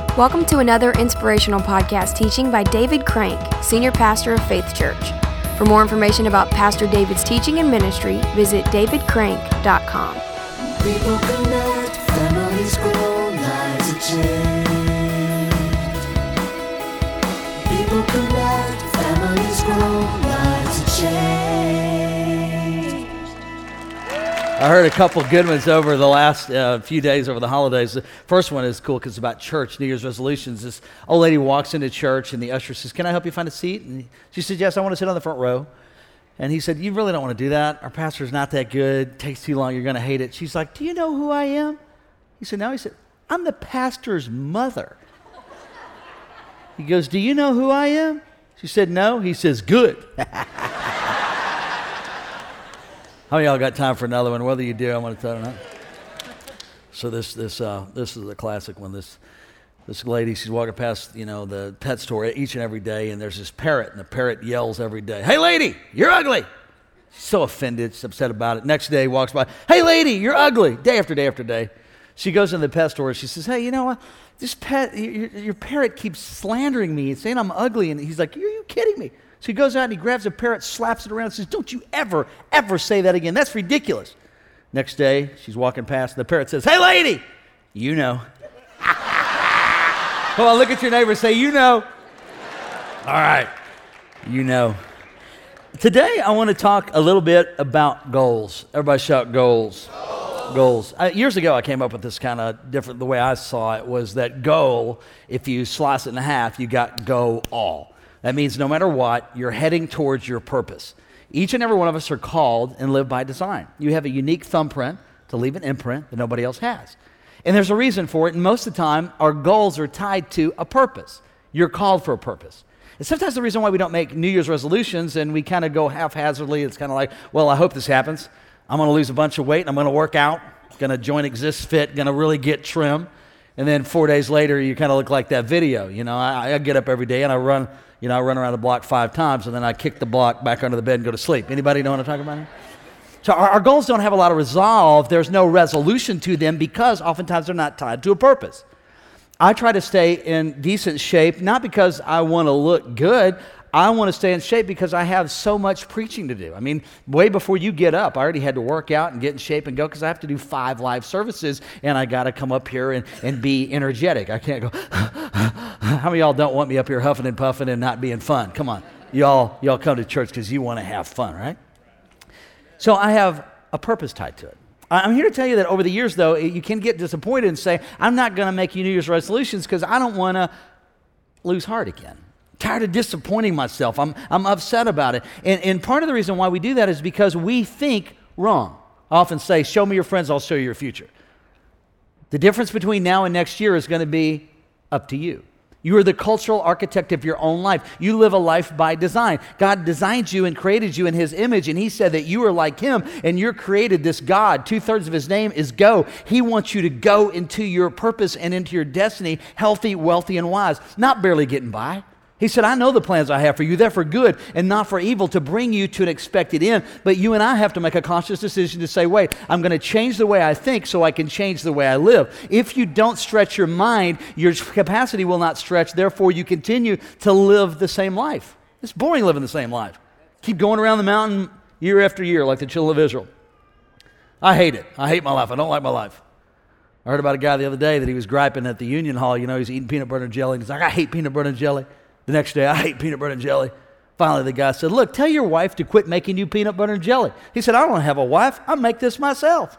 Welcome to another inspirational podcast teaching by David Crank, Senior Pastor of Faith Church. For more information about Pastor David's teaching and ministry, visit davidcrank.com. People connect, families grow, lives are changed. People connect, families grow, lives are changed. I heard a couple good ones over the last few days over the holidays. The first one is cool because it's about church, New Year's resolutions. This old lady walks into church and the usher says, "Can I help you find a seat?" And she said, "Yes, I want to sit on the front row." And he said, "You really don't want to do that. Our pastor's not that good. It takes too long. You're going to hate it." She's like, "Do you know who I am?" He said, "No." He said, "I'm the pastor's mother." He goes, "Do you know who I am?" She said, "No." He says, "Good." How many of y'all got time for another one? Whether you do, I want to tell you that. So this is a classic one. This lady, she's walking past, the pet store each and every day, and there's this parrot, and the parrot yells every day, "Hey lady, you're ugly." She's so offended, she's upset about it. Next day, walks by, "Hey lady, you're ugly." Day after day after day. She goes into the pet store, and she says, "Hey, you know what? This pet, your parrot keeps slandering me and saying I'm ugly." And he's like, "Are you kidding me?" So he goes out and he grabs a parrot, slaps it around, and says, "Don't you ever, ever say that again. That's ridiculous." Next day, she's walking past, and the parrot says, "Hey, lady, you know." Come on, look at your neighbor, say, "You know." All right, you know. Today, I want to talk a little bit about goals. Everybody shout goals. Goals. Years ago, I came up with this kind of different, the way I saw it was that goal, if you slice it in half, you got go all. That means no matter what, you're heading towards your purpose. Each and every one of us are called and live by design. You have a unique thumbprint to leave an imprint that nobody else has. And there's a reason for it, and most of the time, our goals are tied to a purpose. You're called for a purpose. And sometimes the reason why we don't make New Year's resolutions and we kind of go haphazardly, it's kind of like, well, I hope this happens. I'm going to lose a bunch of weight, and I'm going to work out, going to join Exist Fit, going to really get trim. And then 4 days later, you kind of look like that video. I get up every day and I run around the block 5 times, and then I kick the block back under the bed and go to sleep. Anybody know what I'm talking about here? So our goals don't have a lot of resolve. There's no resolution to them because oftentimes they're not tied to a purpose. I try to stay in decent shape, not because I want to look good. I want to stay in shape because I have so much preaching to do. I mean, way before you get up, I already had to work out and get in shape and go because I have to do 5 live services, and I got to come up here and be energetic. I can't go, how many of y'all don't want me up here huffing and puffing and not being fun? Come on. Y'all come to church because you want to have fun, right? So I have a purpose tied to it. I'm here to tell you that over the years, though, you can get disappointed and say, I'm not going to make New Year's resolutions because I don't want to lose heart again. Tired of disappointing myself. I'm upset about it. And part of the reason why we do that is because we think wrong. I often say, show me your friends, I'll show you your future. The difference between now and next year is going to be up to you. You are the cultural architect of your own life. You live a life by design. God designed you and created you in His image, and He said that you are like Him, and you're created this God. 2/3 of His name is go. He wants you to go into your purpose and into your destiny, healthy, wealthy, and wise, not barely getting by. He said, I know the plans I have for you. They're for good and not for evil, to bring you to an expected end. But you and I have to make a conscious decision to say, wait, I'm going to change the way I think so I can change the way I live. If you don't stretch your mind, your capacity will not stretch. Therefore, you continue to live the same life. It's boring living the same life. Keep going around the mountain year after year like the children of Israel. I hate it. I hate my life. I don't like my life. I heard about a guy the other day that he was griping at the Union Hall. He's eating peanut butter and jelly. And he's like, I hate peanut butter and jelly. The next day, I hate peanut butter and jelly. Finally, the guy said, look, tell your wife to quit making you peanut butter and jelly. He said, I don't have a wife. I make this myself.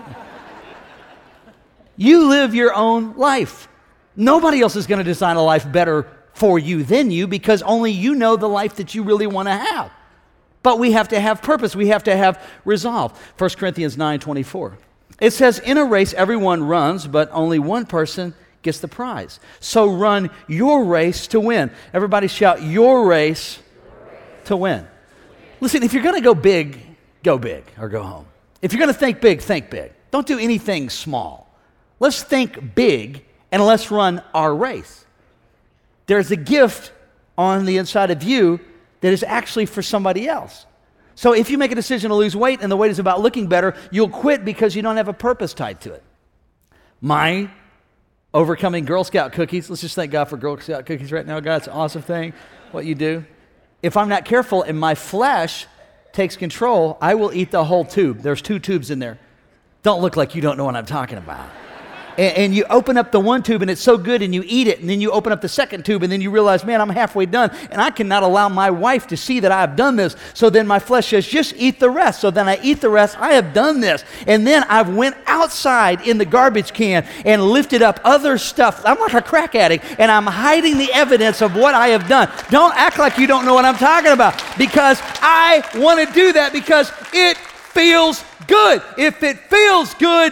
You live your own life. Nobody else is going to design a life better for you than you because only you know the life that you really want to have. But we have to have purpose. We have to have resolve. 1 Corinthians 9:24. It says, in a race, everyone runs, but only one person gets the prize. So run your race to win. Everybody shout, your race to win. Listen, if you're going to go big or go home. If you're going to think big, think big. Don't do anything small. Let's think big and let's run our race. There's a gift on the inside of you that is actually for somebody else. So if you make a decision to lose weight and the weight is about looking better, you'll quit because you don't have a purpose tied to it. My overcoming Girl Scout cookies. Let's just thank God for Girl Scout cookies right now. God, it's an awesome thing, what you do. If I'm not careful and my flesh takes control, I will eat the whole tube. There's 2 tubes in there. Don't look like you don't know what I'm talking about. And you open up the one tube and it's so good and you eat it, and then you open up the second tube and then you realize, man, I'm halfway done and I cannot allow my wife to see that I have done this. So then my flesh says, just eat the rest. So then I eat the rest. I have done this. And then I went outside in the garbage can and lifted up other stuff. I'm like a crack addict and I'm hiding the evidence of what I have done. Don't act like you don't know what I'm talking about, because I want to do that because it feels good. If it feels good,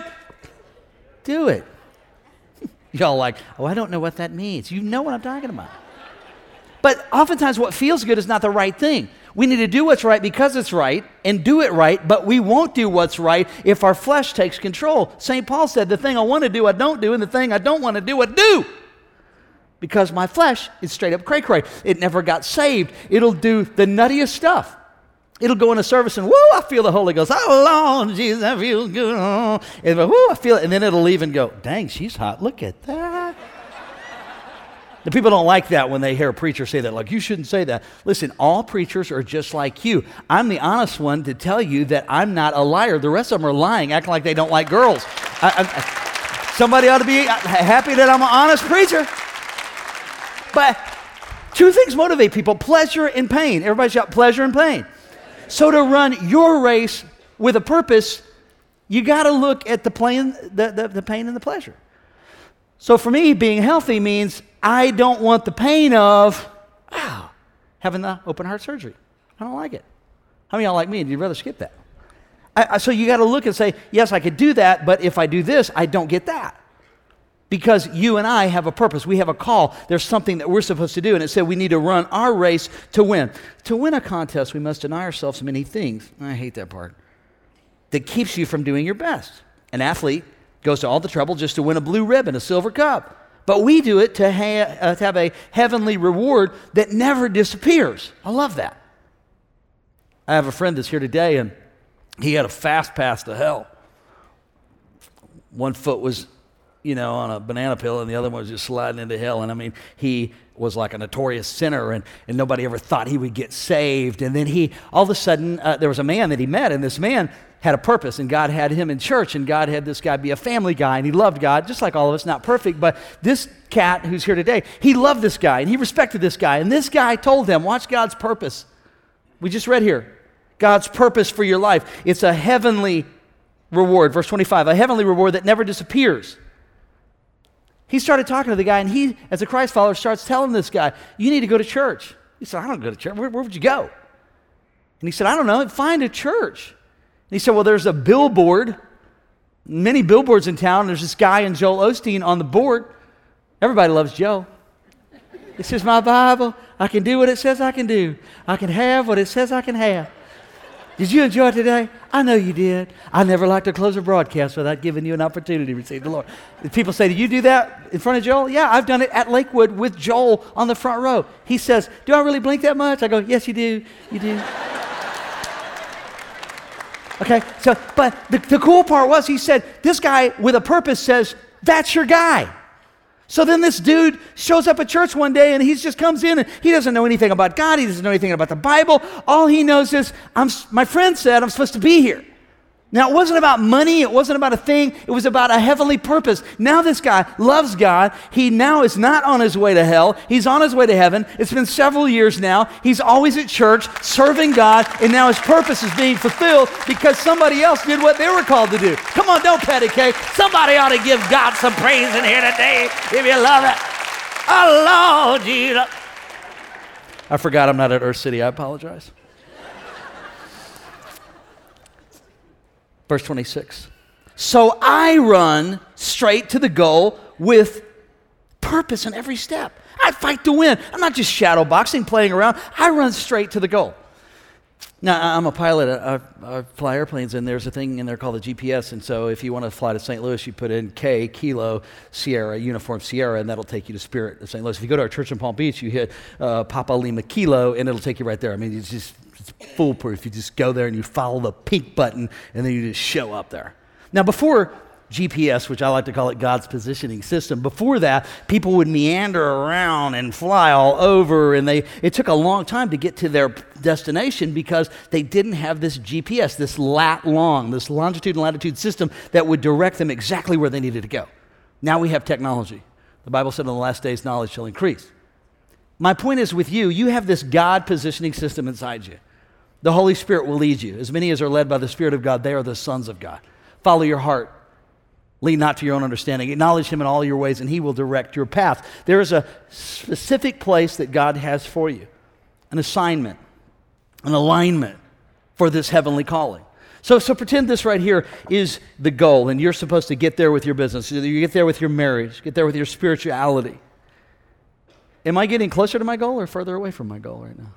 do it. Y'all like, oh, I don't know what that means. You know what I'm talking about. But oftentimes what feels good is not the right thing. We need to do what's right because it's right and do it right, but we won't do what's right if our flesh takes control. St. Paul said, the thing I want to do, I don't do, and the thing I don't want to do, I do. Because my flesh is straight up cray-cray. It never got saved. It'll do the nuttiest stuff. It'll go in a service and, woo, I feel the Holy Ghost. Oh, Lord, Jesus, that feels good. And, woo, I feel it. And then it'll leave and go, dang, she's hot. Look at that. The people don't like that when they hear a preacher say that. Like, you shouldn't say that. Listen, all preachers are just like you. I'm the honest one to tell you that I'm not a liar. The rest of them are lying, acting like they don't like girls. Somebody ought to be happy that I'm an honest preacher. But 2 things motivate people, pleasure and pain. Everybody shout pleasure and pain. So to run your race with a purpose, you got to look at the pain and the pleasure. So for me, being healthy means I don't want the pain of, having the open heart surgery. I don't like it. How many of y'all like me? You'd rather skip that? So you got to look and say, yes, I could do that, but if I do this, I don't get that. Because you and I have a purpose. We have a call. There's something that we're supposed to do. And it said we need to run our race to win. To win a contest, we must deny ourselves many things. I hate that part. That keeps you from doing your best. An athlete goes to all the trouble just to win a blue ribbon, a silver cup. But we do it to have a heavenly reward that never disappears. I love that. I have a friend that's here today, and he had a fast pass to hell. One foot was on a banana peel, and the other one was just sliding into hell. And I mean, he was like a notorious sinner, and nobody ever thought he would get saved. And then all of a sudden, there was a man that he met, and this man had a purpose, and God had him in church, and God had this guy be a family guy, and he loved God, just like all of us, not perfect, but this cat who's here today, he loved this guy, and he respected this guy, and this guy told him, watch God's purpose. We just read here, God's purpose for your life. It's a heavenly reward, verse 25, a heavenly reward that never disappears. He started talking to the guy, and he, as a Christ follower, starts telling this guy, you need to go to church. He said, I don't go to church. Where would you go? And he said, I don't know. Find a church. And he said, well, there's a billboard, many billboards in town. There's this guy and Joel Osteen on the board. Everybody loves Joe. This is my Bible. I can do what it says I can do. I can have what it says I can have. Did you enjoy it today? I know you did. I never like to close a broadcast without giving you an opportunity to receive the Lord. People say, do you do that in front of Joel? Yeah, I've done it at Lakewood with Joel on the front row. He says, do I really blink that much? I go, yes, you do. You do. Okay, so, but the cool part was he said, this guy with a purpose says, that's your guy. So then this dude shows up at church one day and he just comes in and he doesn't know anything about God. He doesn't know anything about the Bible. All he knows is, my friend said I'm supposed to be here. Now, it wasn't about money. It wasn't about a thing. It was about a heavenly purpose. Now this guy loves God. He now is not on his way to hell. He's on his way to heaven. It's been several years now. He's always at church serving God, and now his purpose is being fulfilled because somebody else did what they were called to do. Come on, don't patty cake. Somebody ought to give God some praise in here today if you love it. Oh, Lord Jesus. I forgot I'm not at Earth City. I apologize. Verse 26. So I run straight to the goal with purpose in every step. I fight to win. I'm not just shadow boxing, playing around. I run straight to the goal. Now, I'm a pilot. I fly airplanes, and there's a thing in there called the GPS. And so if you want to fly to St. Louis, you put in K, Kilo, Sierra, Uniform Sierra, and that'll take you to Spirit of St. Louis. If you go to our church in Palm Beach, you hit Papa Lima Kilo, and it'll take you right there. I mean, it's foolproof. You just go there and you follow the pink button, and then you just show up there. Now, before GPS, which I like to call it God's positioning system. Before that, people would meander around and fly all over, and it took a long time to get to their destination because they didn't have this GPS, this this longitude and latitude system that would direct them exactly where they needed to go. Now we have technology. The Bible said in the last days, knowledge shall increase. My point is with you have this God positioning system inside you. The Holy Spirit will lead you. As many as are led by the Spirit of God, they are the sons of God. Follow your heart. Lean not to your own understanding. Acknowledge him in all your ways, and he will direct your path. There is a specific place that God has for you, an assignment, an alignment for this heavenly calling. So pretend this right here is the goal, and you're supposed to get there with your business. You get there with your marriage, get there with your spirituality. Am I getting closer to my goal or further away from my goal right now?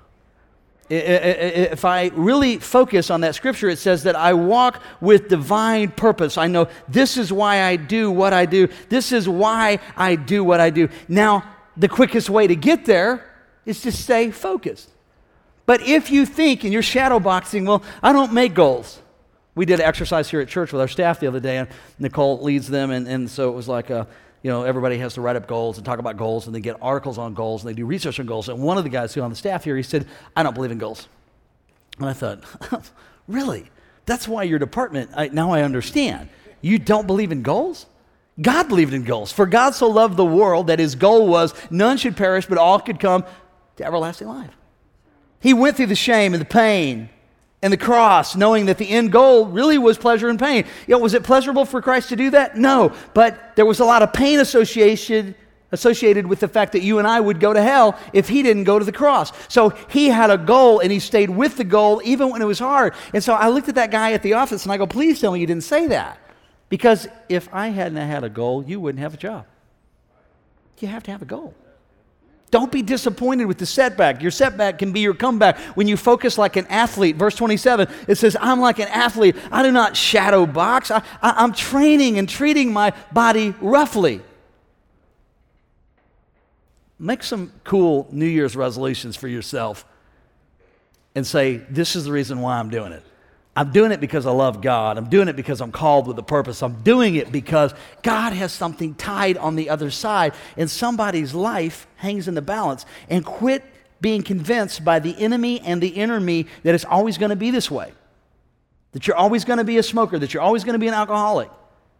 If I really focus on that scripture, it says that I walk with divine purpose. I know this is why I do what I do. This is why I do what I do. Now, the quickest way to get there is to stay focused. But if you think and you're shadow boxing, well, I don't make goals. We did an exercise here at church with our staff the other day, and Nicole leads them, and so it was like everybody has to write up goals and talk about goals, and they get articles on goals, and they do research on goals. And one of the guys who on the staff here, he said, I don't believe in goals. And I thought, really? That's why your department, now I understand. You don't believe in goals? God believed in goals. For God so loved the world that his goal was none should perish, but all could come to everlasting life. He went through the shame and the pain and the cross, knowing that the end goal really was pleasure and pain. Was it pleasurable for Christ to do that? No, but there was a lot of pain associated with the fact that you and I would go to hell if he didn't go to the cross. So he had a goal, and he stayed with the goal even when it was hard. And so I looked at that guy at the office, and I go, please tell me you didn't say that. Because if I hadn't had a goal, you wouldn't have a job. You have to have a goal. Don't be disappointed with the setback. Your setback can be your comeback when you focus like an athlete. Verse 27, it says, I'm like an athlete. I do not shadow box. I'm training and treating my body roughly. Make some cool New Year's resolutions for yourself and say, this is the reason why I'm doing it. I'm doing it because I love God. I'm doing it because I'm called with a purpose. I'm doing it because God has something tied on the other side, and somebody's life hangs in the balance. And quit being convinced by the enemy and the inner me that it's always going to be this way, that you're always going to be a smoker, that you're always going to be an alcoholic.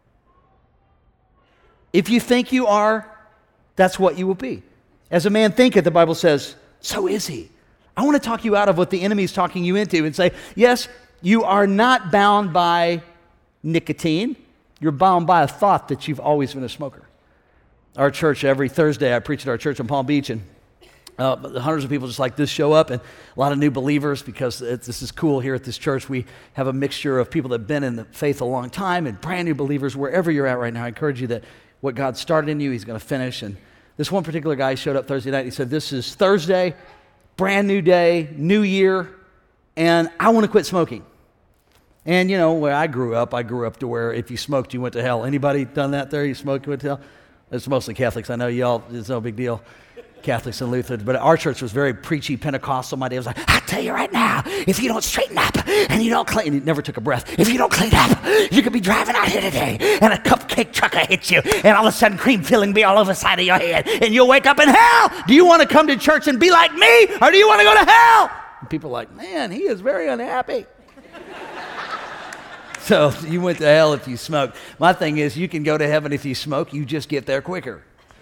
If you think you are, that's what you will be. As a man thinketh, the Bible says, so is he. I want to talk you out of what the enemy is talking you into and say, yes, you are not bound by nicotine. You're bound by a thought that you've always been a smoker. Our church, every Thursday, I preach at our church in Palm Beach, and hundreds of people just like this show up, and a lot of new believers, because this is cool here at this church. We have a mixture of people that have been in the faith a long time and brand new believers. Wherever you're at right now, I encourage you that what God started in you, he's going to finish. And this one particular guy showed up Thursday night. He said, this is Thursday, brand new day, new year, and I want to quit smoking. And where I grew up to where if you smoked, you went to hell. Anybody done that there? You smoked, you went to hell? It's mostly Catholics. I know y'all, it's no big deal. Catholics and Lutherans. But our church was very preachy, Pentecostal. My dad was like, I tell you right now, if you don't straighten up and you don't clean, and he never took a breath, if you don't clean up, you could be driving out here today and a cupcake trucker hits you and all of a sudden cream filling be all over the side of your head and you'll wake up in hell. Do you want to come to church and be like me, or do you want to go to hell? And people are like, man, he is very unhappy. So you went to hell if you smoked. My thing is, you can go to heaven if you smoke. You just get there quicker.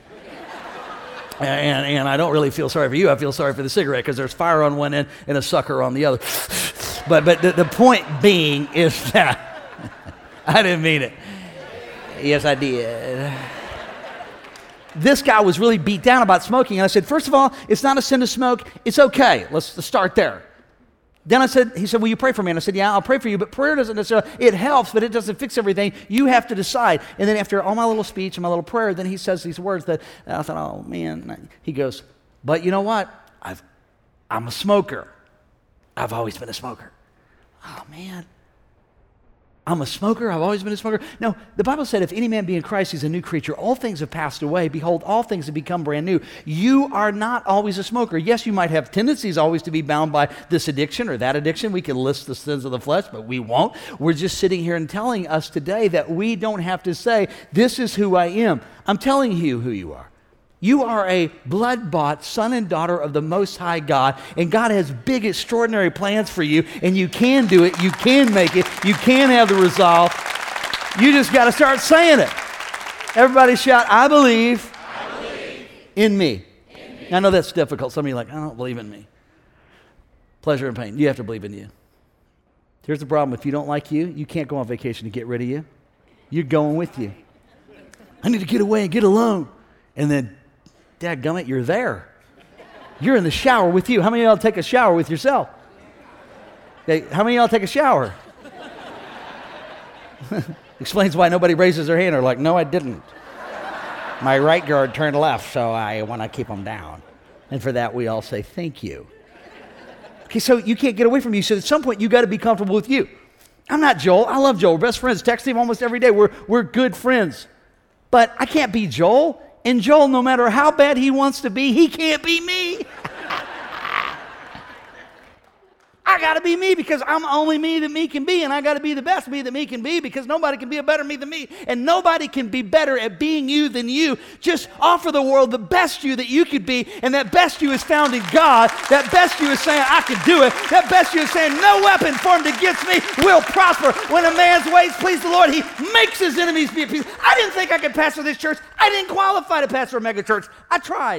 And I don't really feel sorry for you. I feel sorry for the cigarette because there's fire on one end and a sucker on the other. But the point being is that I didn't mean it. Yes, I did. This guy was really beat down about smoking. And I said, first of all, it's not a sin to smoke. It's okay. Let's start there. Then he said, will you pray for me? And I said, yeah, I'll pray for you, but prayer doesn't necessarily, it helps, but it doesn't fix everything. You have to decide. And then after all my little speech and my little prayer, then he says these words that I thought, oh man. He goes, but you know what? I'm a smoker. I've always been a smoker. Oh man. I'm a smoker. I've always been a smoker. No, the Bible said if any man be in Christ, he's a new creature. All things have passed away. Behold, all things have become brand new. You are not always a smoker. Yes, you might have tendencies always to be bound by this addiction or that addiction. We can list the sins of the flesh, but we won't. We're just sitting here and telling us today that we don't have to say, this is who I am. I'm telling you who you are. You are a blood-bought son and daughter of the Most High God, and God has big, extraordinary plans for you, and you can do it, you can make it, you can have the resolve. You just got to start saying it. Everybody shout, I believe, in me. I know that's difficult. Some of you are like, I don't believe in me. Pleasure and pain. You have to believe in you. Here's the problem. If you don't like you, you can't go on vacation to get rid of you. You're going with you. I need to get away and get alone. And then, dadgummit, you're there. You're in the shower with you. How many of y'all take a shower with yourself? Hey, how many of y'all take a shower? Explains why nobody raises their hand or like, no, I didn't. My right guard turned left, so I want to keep them down. And for that, we all say thank you. Okay, so you can't get away from you. So at some point, you got to be comfortable with you. I'm not Joel. I love Joel. We're best friends. Text him almost every day. We're good friends. But I can't be Joel. And Joel, no matter how bad he wants to be, he can't be me. I got to be me because I'm only me that me can be, and I got to be the best me that me can be because nobody can be a better me than me, and nobody can be better at being you than you. Just offer the world the best you that you could be, and that best you is found in God. That best you is saying, I can do it. That best you is saying, no weapon formed against me will prosper. When a man's ways please the Lord, he makes his enemies be at peace. I didn't think I could pastor this church. I didn't qualify to pastor a mega church. I tried.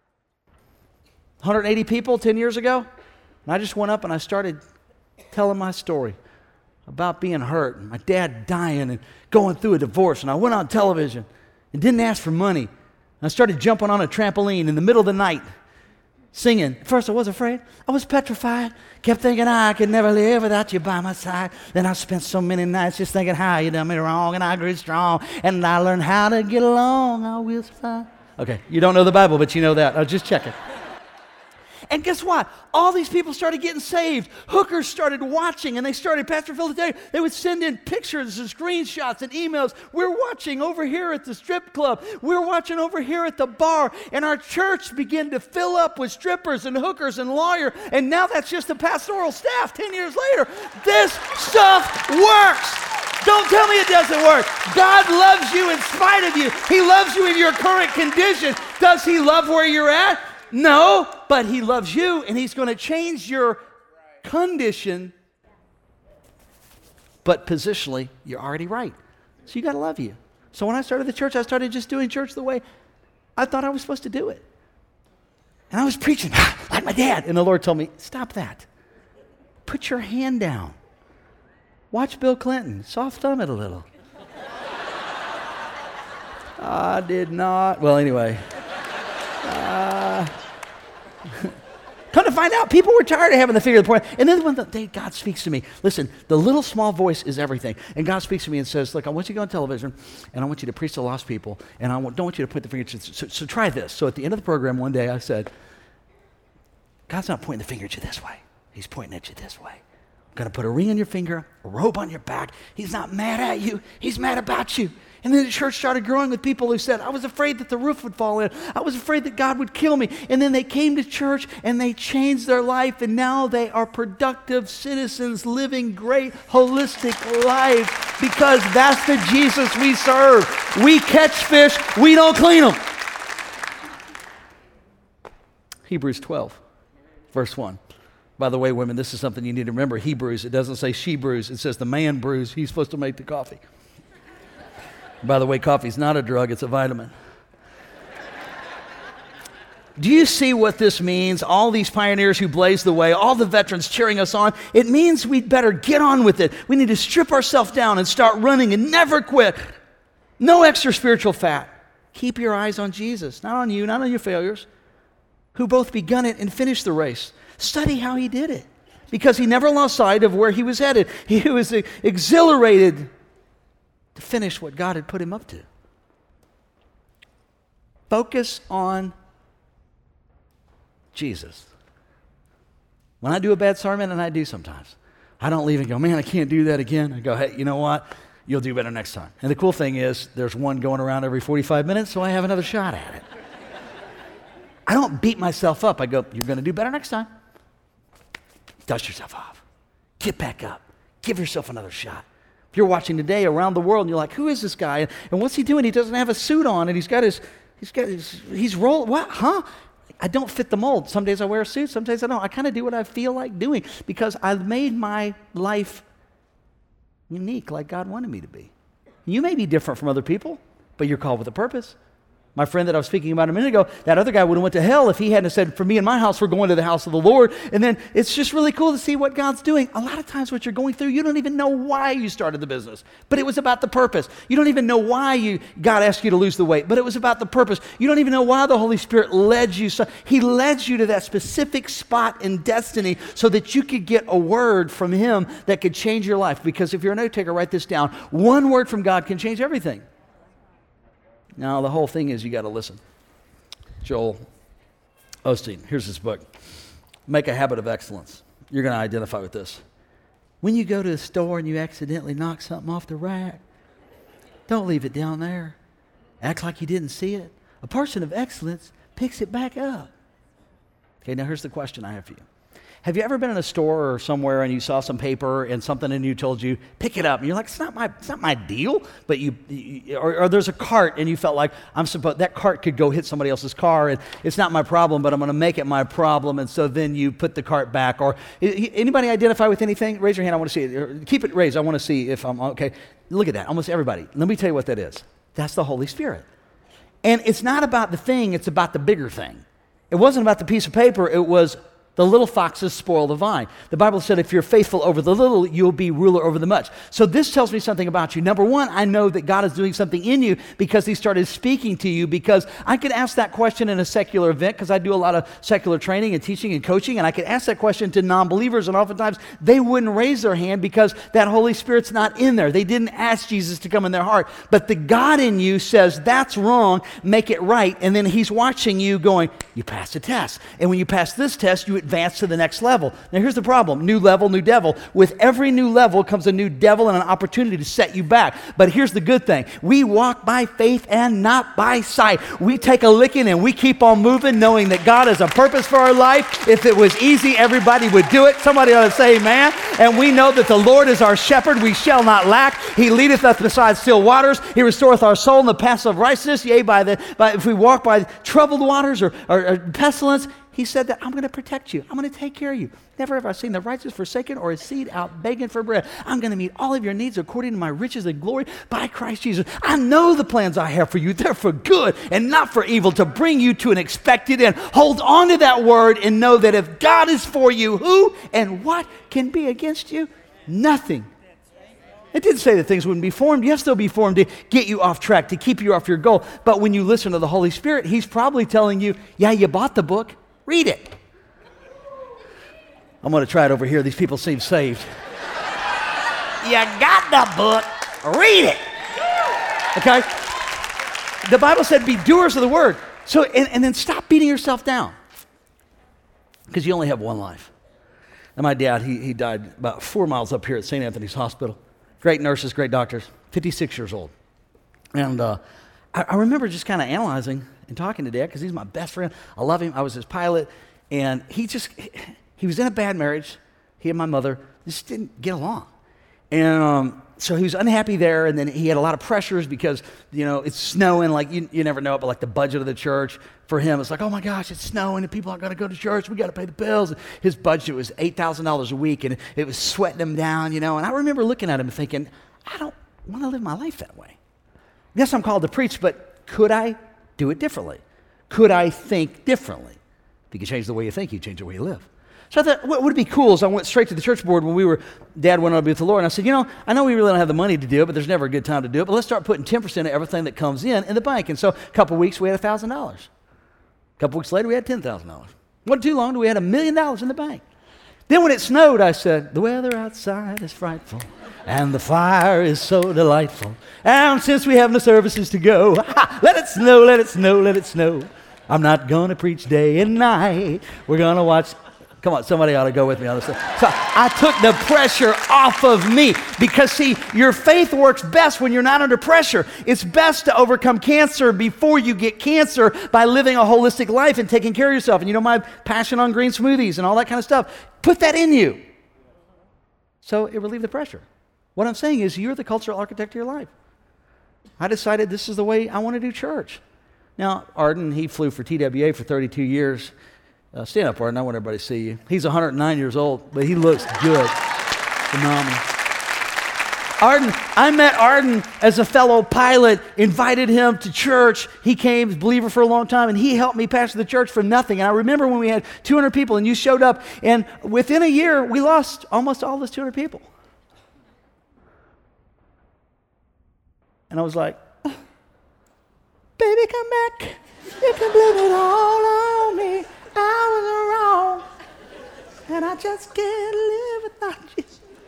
180 people 10 years ago. And I just went up and I started telling my story about being hurt and my dad dying and going through a divorce. And I went on television and didn't ask for money. And I started jumping on a trampoline in the middle of the night, singing. At first I was afraid. I was petrified. Kept thinking I could never live without you by my side. Then I spent so many nights just thinking how you done me wrong. And I grew strong. And I learned how to get along. I will survive. Okay, you don't know the Bible, but you know that. I was just checking. And guess what? All these people started getting saved. Hookers started watching, and they started, Pastor Phil, today, they would send in pictures and screenshots and emails. We're watching over here at the strip club. We're watching over here at the bar. And our church began to fill up with strippers and hookers and lawyers. And now that's just the pastoral staff 10 years later. This stuff works. Don't tell me it doesn't work. God loves you in spite of you. He loves you in your current condition. Does he love where you're at? No, but he loves you, and he's going to change your condition. But positionally, you're already right. So you got to love you. So when I started the church, I started just doing church the way I thought I was supposed to do it. And I was preaching like my dad. And the Lord told me, stop that. Put your hand down. Watch Bill Clinton. Soft thumb it a little. I did not. Well, anyway. Come to find out, people were tired of having the finger of the point. And then when God speaks to me, listen, the little small voice is everything. And God speaks to me and says, look, I want you to go on television, and I want you to preach to lost people, and don't want you to put the finger at you. So try this. So at the end of the program one day, I said, God's not pointing the finger at you this way. He's pointing at you this way. I'm going to put a ring on your finger, a robe on your back. He's not mad at you. He's mad about you. And then the church started growing with people who said, I was afraid that the roof would fall in. I was afraid that God would kill me. And then they came to church and they changed their life, and now they are productive citizens living great holistic lives because that's the Jesus we serve. We catch fish, we don't clean them. Hebrews 12, verse 1. By the way, women, this is something you need to remember. Hebrews, it doesn't say she brews. It says the man brews. He's supposed to make the coffee. By the way, coffee's not a drug, it's a vitamin. Do you see what this means? All these pioneers who blazed the way, all the veterans cheering us on. It means we'd better get on with it. We need to strip ourselves down and start running and never quit. No extra spiritual fat. Keep your eyes on Jesus, not on you, not on your failures, who both begun it and finished the race. Study how he did it, because he never lost sight of where he was headed. He was exhilarated to finish what God had put him up to. Focus on Jesus. When I do a bad sermon, and I do sometimes, I don't leave and go, man, I can't do that again. I go, hey, you know what? You'll do better next time. And the cool thing is there's one going around every 45 minutes, so I have another shot at it. I don't beat myself up. I go, you're going to do better next time. Dust yourself off. Get back up. Give yourself another shot. If you're watching today around the world and you're like, who is this guy? And what's he doing? He doesn't have a suit on and he's rolling. What? Huh? I don't fit the mold. Some days I wear a suit, some days I don't. I kind of do what I feel like doing because I've made my life unique like God wanted me to be. You may be different from other people, but you're called with a purpose. My friend that I was speaking about a minute ago, that other guy would have went to hell if he hadn't said, for me and my house, we're going to the house of the Lord. And then it's just really cool to see what God's doing. A lot of times what you're going through, you don't even know why you started the business, but it was about the purpose. You don't even know why God asked you to lose the weight, but it was about the purpose. You don't even know why the Holy Spirit led you. So he led you to that specific spot in destiny so that you could get a word from him that could change your life. Because if you're a note taker, write this down. One word from God can change everything. Now, the whole thing is you got to listen. Joel Osteen, here's his book, Make a Habit of Excellence. You're going to identify with this. When you go to the store and you accidentally knock something off the rack, don't leave it down there. Act like you didn't see it. A person of excellence picks it back up. Okay, now here's the question I have for you. Have you ever been in a store or somewhere and you saw some paper and something in you told you, pick it up? And you're like, it's not my deal. But or there's a cart and you felt like that cart could go hit somebody else's car and it's not my problem, but I'm going to make it my problem. And so then you put the cart back. Or anybody identify with anything? Raise your hand. I want to see it. Or keep it raised. I want to see if I'm okay. Look at that. Almost everybody. Let me tell you what that is. That's the Holy Spirit. And it's not about the thing. It's about the bigger thing. It wasn't about the piece of paper. It was the little foxes spoil the vine. The Bible said if you're faithful over the little, you'll be ruler over the much. So this tells me something about you. Number one, I know that God is doing something in you because he started speaking to you, because I could ask that question in a secular event because I do a lot of secular training and teaching and coaching, and I could ask that question to non-believers, and oftentimes they wouldn't raise their hand because that Holy Spirit's not in there. They didn't ask Jesus to come in their heart. But the God in you says, that's wrong, make it right, and then he's watching you going, you passed the test. And when you pass this test, you advance to the next level. Now here's the problem. New level, new devil. With every new level comes a new devil and an opportunity to set you back. But here's the good thing. We walk by faith and not by sight. We take a licking and we keep on moving, knowing that God has a purpose for our life. If it was easy, everybody would do it. Somebody ought to say amen. And we know that the Lord is our shepherd. We shall not lack. He leadeth us beside still waters. He restoreth our soul in the paths of righteousness. Yea, if we walk by troubled waters or pestilence, he said that I'm going to protect you. I'm going to take care of you. Never have I seen the righteous forsaken or his seed out begging for bread. I'm going to meet all of your needs according to my riches and glory by Christ Jesus. I know the plans I have for you. They're for good and not for evil, to bring you to an expected end. Hold on to that word and know that if God is for you, who and what can be against you? Nothing. It didn't say that things wouldn't be formed. Yes, they'll be formed to get you off track, to keep you off your goal. But when you listen to the Holy Spirit, he's probably telling you, yeah, you bought the book. Read it. I'm going to try it over here. These people seem saved. You got the book. Read it. Okay? The Bible said be doers of the word. So, and then stop beating yourself down, because you only have one life. And my dad, he died about 4 miles up here at St. Anthony's Hospital. Great nurses, great doctors, 56 years old. And I remember just kind of analyzing and talking to Dad, because he's my best friend. I love him. I was his pilot. And he was in a bad marriage. He and my mother just didn't get along. And so he was unhappy there, and then he had a lot of pressures because, it's snowing, like you never know it, but like the budget of the church for him, it's like, oh my gosh, it's snowing and people aren't going to go to church. We got to pay the bills. And his budget was $8,000 a week, and it was sweating him down, And I remember looking at him and thinking, I don't want to live my life that way. Yes, I'm called to preach, but could I do it differently? Could I think differently? If you can change the way you think, you change the way you live. So I thought, what would be cool is I went straight to the church board when Dad went on to be with the Lord, and I said, I know we really don't have the money to do it, but there's never a good time to do it, but let's start putting 10% of everything that comes in the bank. And so a couple weeks, we had $1,000. A couple weeks later, we had $10,000. Wasn't too long till we had $1 million in the bank. Then when it snowed, I said, the weather outside is frightful, and the fire is so delightful. And since we have no services to go, let it snow, let it snow, let it snow. I'm not going to preach day and night. We're going to watch Come on, somebody ought to go with me on this. So I took the pressure off of me because, see, your faith works best when you're not under pressure. It's best to overcome cancer before you get cancer by living a holistic life and taking care of yourself. And you know my passion on green smoothies and all that kind of stuff. Put that in you. So it relieved the pressure. What I'm saying is you're the cultural architect of your life. I decided this is the way I want to do church. Now, Arden, he flew for TWA for 32 years. Stand up, Arden. I want everybody to see you. He's 109 years old, but he looks good. Phenomenal. Arden, I met Arden as a fellow pilot, invited him to church. He came, a believer for a long time, and he helped me pastor the church for nothing. And I remember when we had 200 people and you showed up, and within a year, we lost almost all those 200 people. And I was like, baby, come back. You can blame it all on me. I was wrong, and I just can't live without you.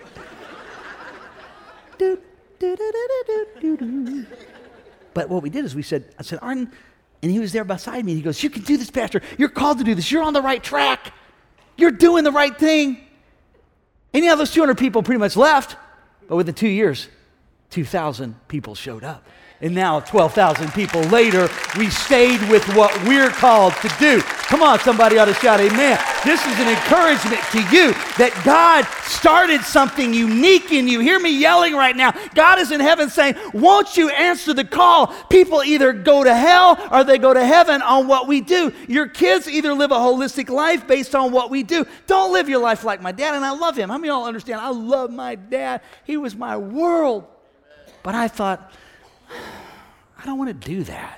Do, do, do, do, do, do, do. But what we did is I said, Arden, and he was there beside me, and he goes, you can do this, Pastor. You're called to do this. You're on the right track. You're doing the right thing. And those 200 people pretty much left, but within 2 years, 2,000 people showed up. And now, 12,000 people later, we stayed with what we're called to do. Come on, somebody ought to shout amen. This is an encouragement to you that God started something unique in you. Hear me yelling right now. God is in heaven saying, won't you answer the call? People either go to hell or they go to heaven on what we do. Your kids either live a holistic life based on what we do. Don't live your life like my dad, and I love him. How many of y'all understand? I love my dad. He was my world. But I thought, I don't want to do that.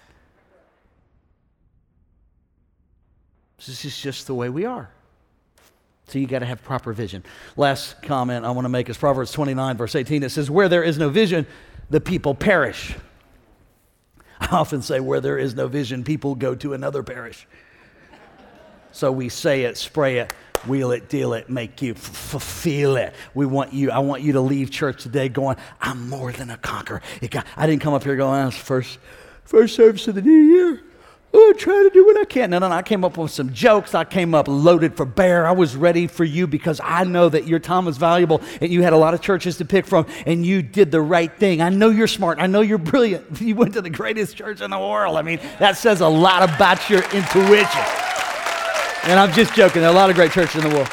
This is just the way we are. So you got to have proper vision. Last comment I want to make is Proverbs 29, verse 18. It says, where there is no vision, the people perish. I often say, where there is no vision, people go to another parish. So we say it, spray it, wheel it, deal it, make you feel it. I want you to leave church today going, I'm more than a conqueror. I didn't come up here going, it's first service of the new year. Oh, I'm trying to do what I can. No. I came up with some jokes. I came up loaded for bear. I was ready for you because I know that your time was valuable and you had a lot of churches to pick from and you did the right thing. I know you're smart. I know you're brilliant. You went to the greatest church in the world. I mean, that says a lot about your intuition. And I'm just joking. There are a lot of great churches in the world.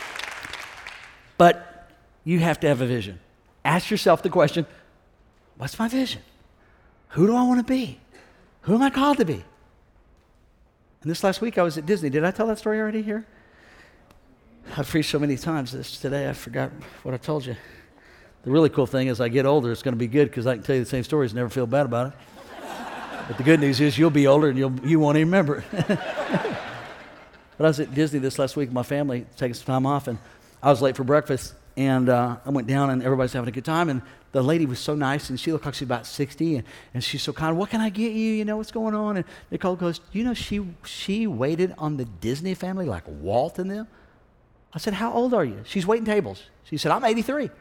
But you have to have a vision. Ask yourself the question, what's my vision? Who do I want to be? Who am I called to be? And this last week I was at Disney. Did I tell that story already here? I've preached so many times this today, I forgot what I told you. The really cool thing is I get older, it's going to be good because I can tell you the same stories and never feel bad about it. But the good news is you'll be older and you won't even remember it. But I was at Disney this last week with my family, taking some time off, and I was late for breakfast, and I went down, and everybody's having a good time, and the lady was so nice, and she looked like she's about 60, and she's so kind. What can I get you? You know, what's going on? And Nicole goes, you know, she waited on the Disney family like Walt and them? I said, how old are you? She's waiting tables. She said, I'm 83.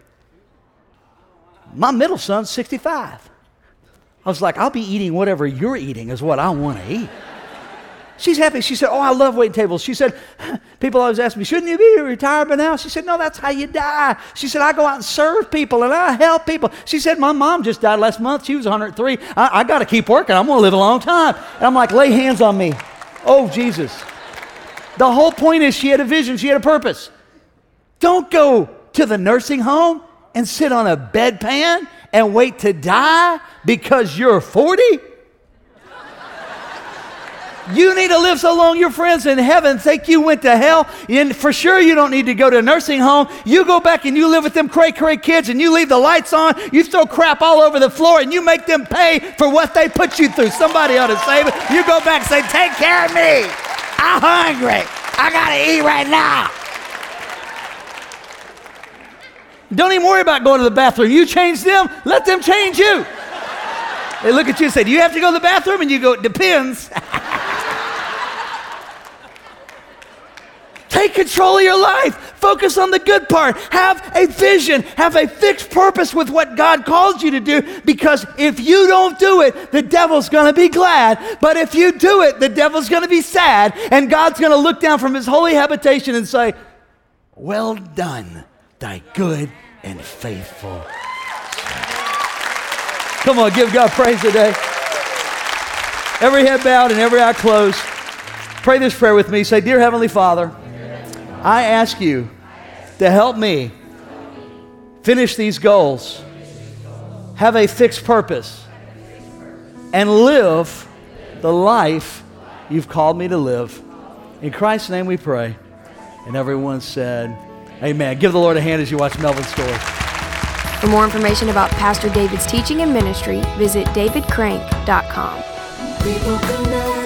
My middle son's 65. I was like, I'll be eating whatever you're eating is what I want to eat. She's happy. She said, oh, I love waiting tables. She said, people always ask me, shouldn't you be retired by now? She said, no, that's how you die. She said, I go out and serve people and I help people. She said, my mom just died last month. She was 103. I got to keep working. I'm going to live a long time. And I'm like, lay hands on me. Oh, Jesus. The whole point is she had a vision. She had a purpose. Don't go to the nursing home and sit on a bedpan and wait to die because you're 40. You need to live so long your friends in heaven think you went to hell. And for sure you don't need to go to a nursing home. You go back and you live with them cray-cray kids and you leave the lights on. You throw crap all over the floor and you make them pay for what they put you through. Somebody ought to save it. You go back and say, take care of me. I'm hungry. I got to eat right now. Don't even worry about going to the bathroom. You change them, let them change you. They look at you and say, do you have to go to the bathroom? And you go, it depends. Take control of your life. Focus on the good part. Have a vision. Have a fixed purpose with what God calls you to do, because if you don't do it, the devil's going to be glad. But if you do it, the devil's going to be sad, and God's going to look down from his holy habitation and say, Well done, thy good and faithful. Come on, give God praise today. Every head bowed and every eye closed. Pray this prayer with me. Say, Dear Heavenly Father, I ask you to help me finish these goals, have a fixed purpose, and live the life you've called me to live. In Christ's name we pray. And everyone said, amen. Give the Lord a hand as you watch Melvin's story. For more information about Pastor David's teaching and ministry, visit davidcrank.com. People connect.